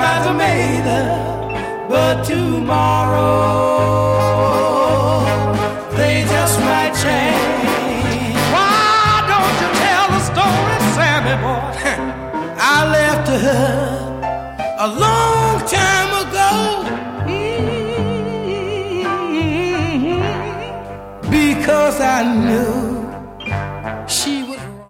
plans are made, but tomorrow they just might change. Why don't you tell the story, Sammy boy? I left her a long time ago, because I knew